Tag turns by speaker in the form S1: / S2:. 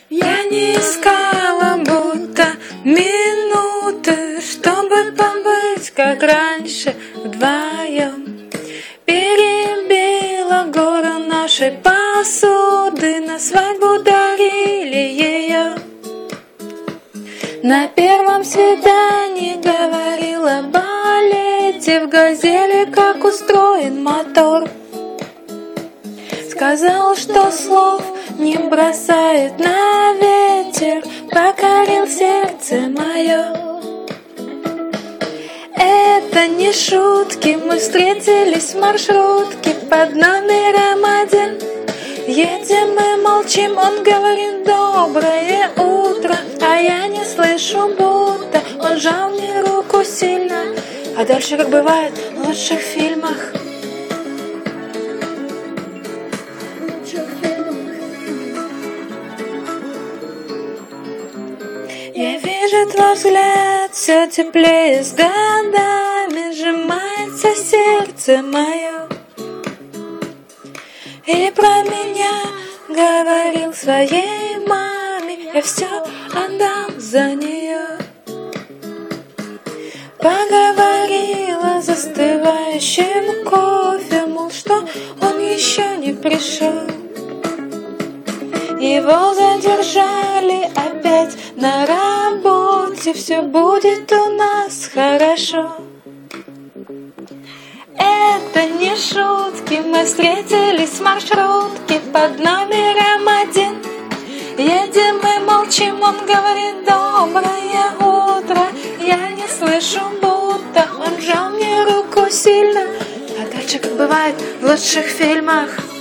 S1: Я не искала будто минуты, чтобы побыть, как раньше, вдвоем. Перебила гору нашей посуды, на свадьбу дарили ее. На первом свидании говорила о балете, в «Газели» как устроен мотор. Сказал, что слов не бросает на ветер, покорил сердце мое. Это не шутки, мы встретились в маршрутке под номером 1. Едем и молчим, он говорит доброе утро, а я не слышу, будто он сжал мне руку сильно. А дальше, как бывает в лучших фильмах. Я вижу твой взгляд, все теплее с годами, сжимается сердце мое. И про меня говорил своей маме, я все отдам за нее. Поговорила застывающим кофе, мол, что он еще не пришел. Его задержали опять на работе, все будет у нас хорошо. Это не шутки, мы встретились в маршрутке под номером 1. Едем и молчим, он говорит доброе утро, я не слышу, будто он сжал мне руку сильно. А дальше, как бывает в лучших фильмах.